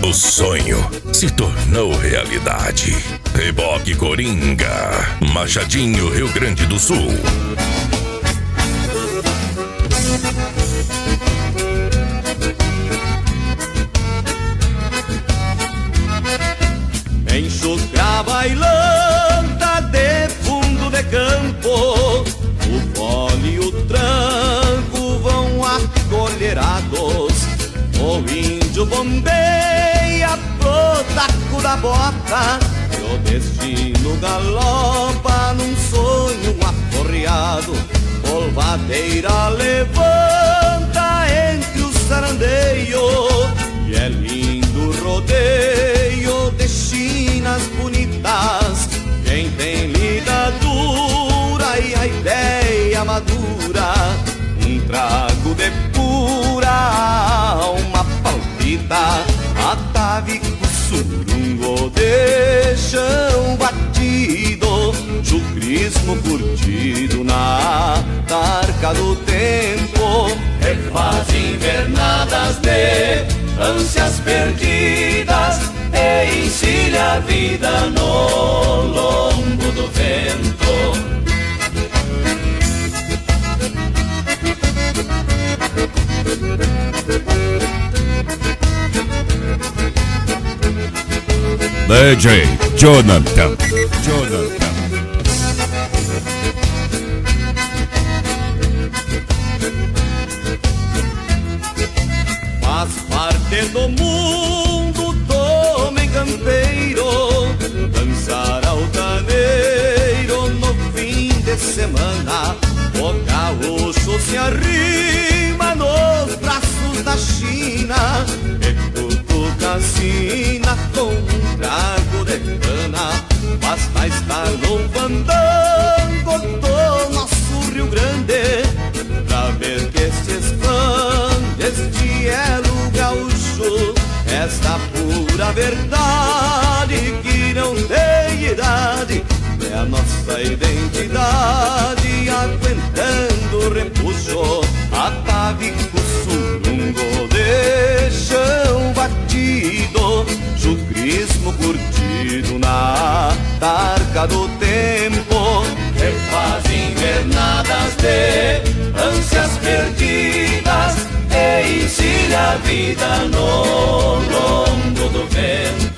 O sonho se tornou realidade. Reboque Coringa, Machadinho, Rio Grande do Sul. Enxucra bailanta de fundo de campo, o fole e o tranco vão acolherados. O índio bombeia pro taco da bota e o destino galopa num sonho aporreado. Polvadeira levanta entre os sarandeios e é lindo rodeio de chinas bonitas. Quem tem lida dura e a ideia madura, um trago de pura alma palpita. Atavico surungo de chão batido, chucrismo curtido na tarca do tempo. Refaz invernadas de ânsias perdidas e encilha a vida no lombo do vento. DJ Jonathan. Faz parte do mundo do homem campeiro dançar altaneiro no fim de semana. O gaúcho se arrima nos braços da China e cutuca a sina com um trago de cana. Basta estar no fandango do nosso Rio Grande pra ver que se expande este elo gaúcho. Esta pura verdade que não tem idade é a nossa identidade, aguentando o repuxo. Atavico surungo de chão batido, chucrismo curtido na tarca do tempo. Refaz invernadas de ânsias perdidas e encilha a vida no lombo do vento.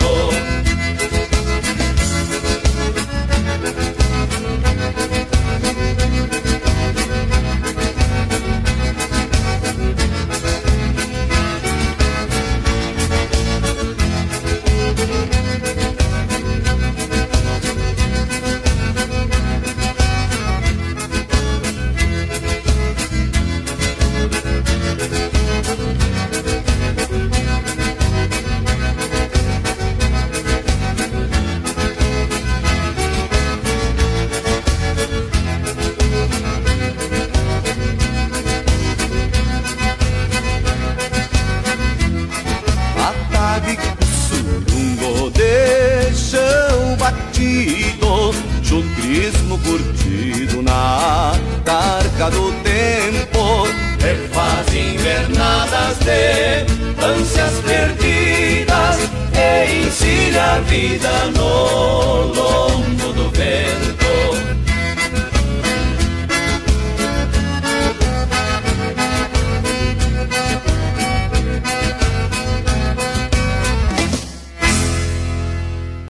Chucrismo curtido na tarca do tempo. Refaz invernadas de ânsias perdidas e encilha a vida no